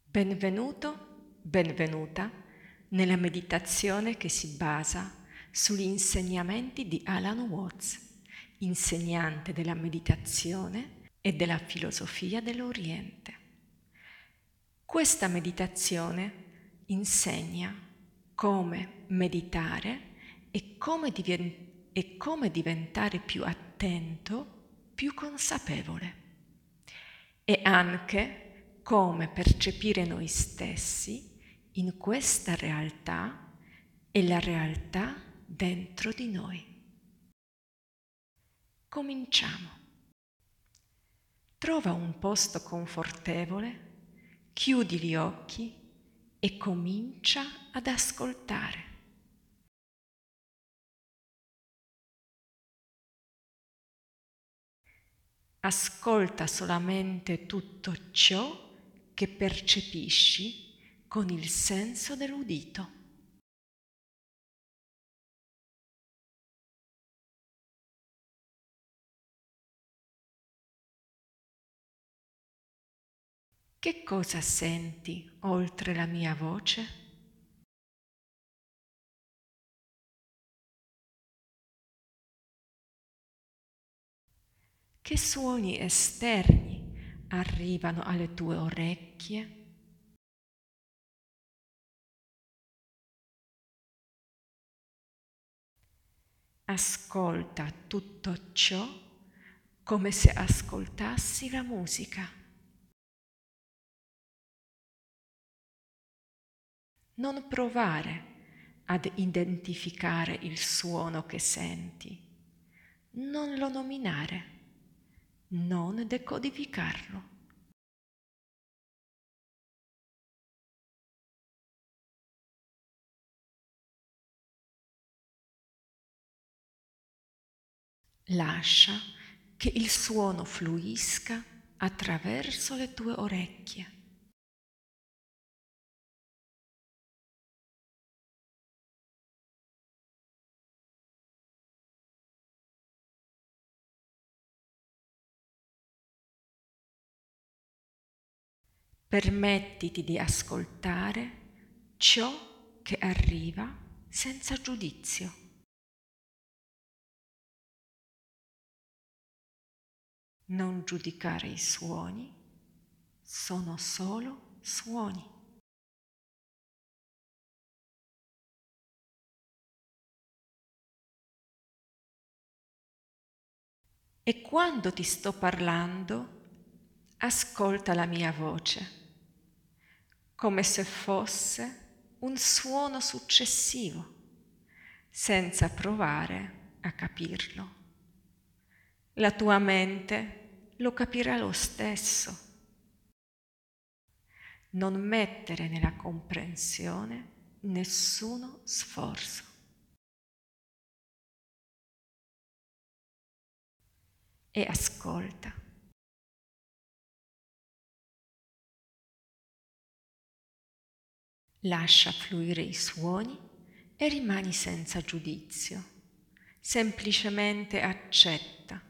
Benvenuto, benvenuta nella meditazione che si basa sugli insegnamenti di Alan Watts, insegnante della meditazione e della filosofia dell'Oriente. Questa meditazione insegna come meditare e come diventare più attento, più consapevole, e anche come percepire noi stessi in questa realtà e la realtà dentro di noi. Cominciamo. Trova un posto confortevole, chiudi gli occhi e comincia ad ascoltare. Ascolta solamente tutto ciò che percepisci con il senso dell'udito. Che cosa senti oltre la mia voce? Che suoni esterni arrivano alle tue orecchie? Ascolta tutto ciò come se ascoltassi la musica. Non provare ad identificare il suono che senti. Non lo nominare. Non decodificarlo. Lascia che il suono fluisca attraverso le tue orecchie. Permettiti di ascoltare ciò che arriva senza giudizio. Non giudicare i suoni, sono solo suoni. E quando ti sto parlando, ascolta la mia voce, come se fosse un suono successivo, senza provare a capirlo. La tua mente lo capirà lo stesso. Non mettere nella comprensione nessuno sforzo. E ascolta. Lascia fluire i suoni e rimani senza giudizio. Semplicemente accetta.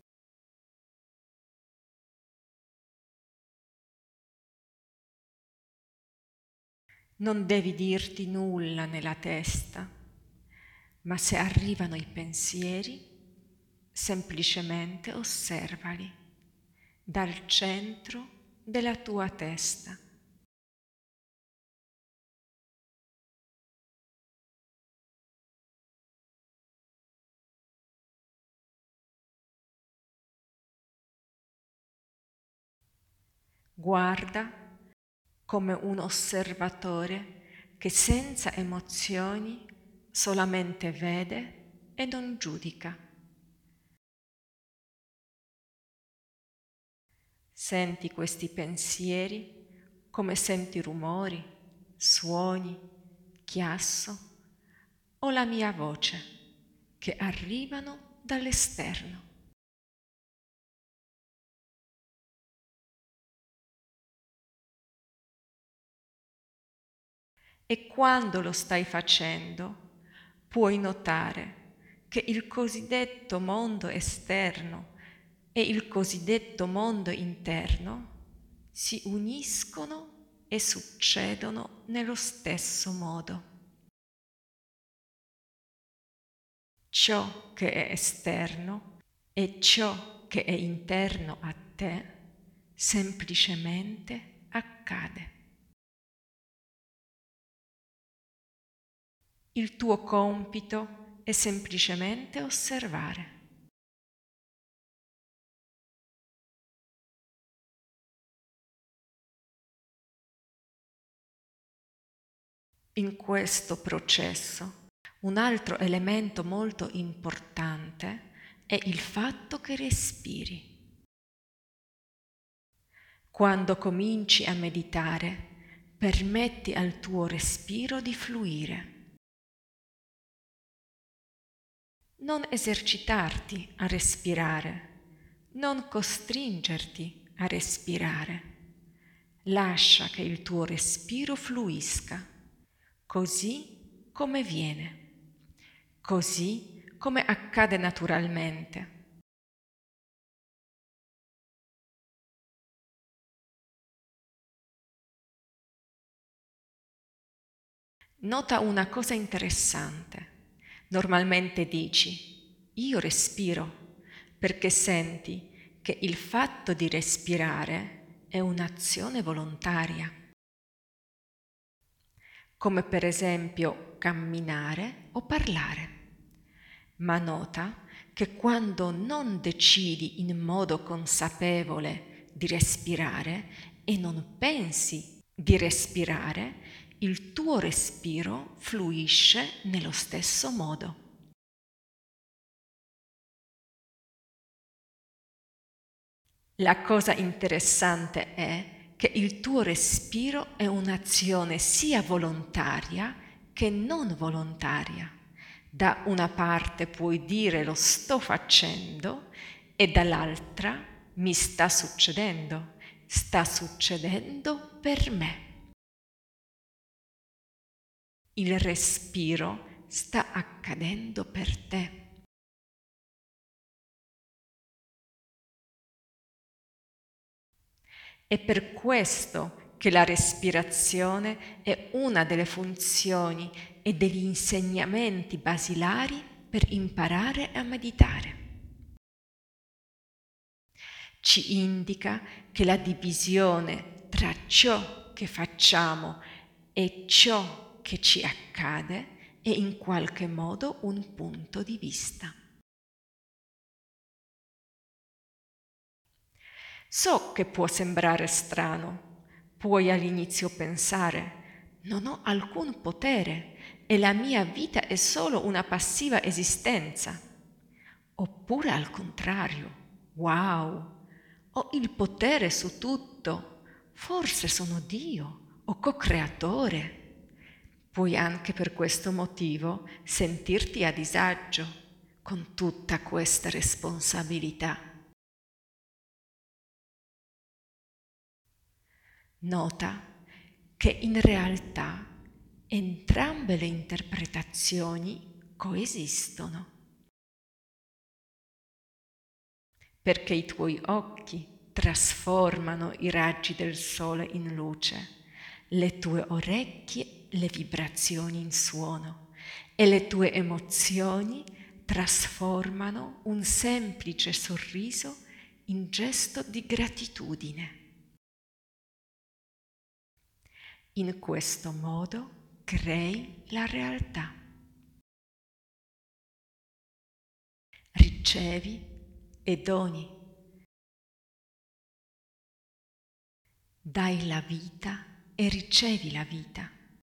Non devi dirti nulla nella testa, ma se arrivano i pensieri, semplicemente osservali dal centro della tua testa. Guarda come un osservatore che senza emozioni solamente vede e non giudica. Senti questi pensieri come senti rumori, suoni, chiasso o la mia voce che arrivano dall'esterno. E quando lo stai facendo, puoi notare che il cosiddetto mondo esterno e il cosiddetto mondo interno si uniscono e succedono nello stesso modo. Ciò che è esterno e ciò che è interno a te semplicemente accade. Il tuo compito è semplicemente osservare. In questo processo, un altro elemento molto importante è il fatto che respiri. Quando cominci a meditare, permetti al tuo respiro di fluire. Non esercitarti a respirare, non costringerti a respirare. Lascia che il tuo respiro fluisca, così come viene, così come accade naturalmente. Nota una cosa interessante. Normalmente dici, io respiro, perché senti che il fatto di respirare è un'azione volontaria, come per esempio camminare o parlare. Ma nota che quando non decidi in modo consapevole di respirare e non pensi di respirare, il tuo respiro fluisce nello stesso modo. La cosa interessante è che il tuo respiro è un'azione sia volontaria che non volontaria. Da una parte puoi dire lo sto facendo e dall'altra mi sta succedendo per me. Il respiro sta accadendo per te. È per questo che la respirazione è una delle funzioni e degli insegnamenti basilari per imparare a meditare. Ci indica che la divisione tra ciò che facciamo e ciò che ci accade è in qualche modo un punto di vista. So che può sembrare strano, puoi all'inizio pensare, non ho alcun potere e la mia vita è solo una passiva esistenza. Oppure al contrario, wow, ho il potere su tutto, forse sono Dio o co-creatore. Puoi anche per questo motivo sentirti a disagio con tutta questa responsabilità. Nota che in realtà entrambe le interpretazioni coesistono, perché i tuoi occhi trasformano i raggi del sole in luce, le tue orecchie le vibrazioni in suono e le tue emozioni trasformano un semplice sorriso in gesto di gratitudine. In questo modo crei la realtà. Ricevi e doni. Dai la vita e ricevi la vita.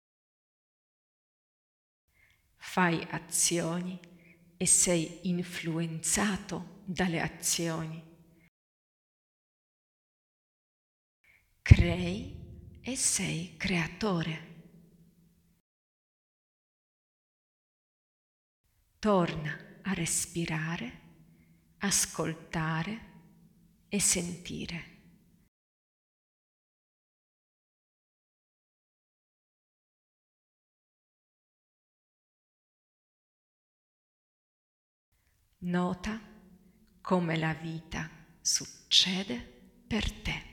Fai azioni e sei influenzato dalle azioni. Crei e sei creatore. Torna a respirare, ascoltare e sentire. Nota come la vita succede per te.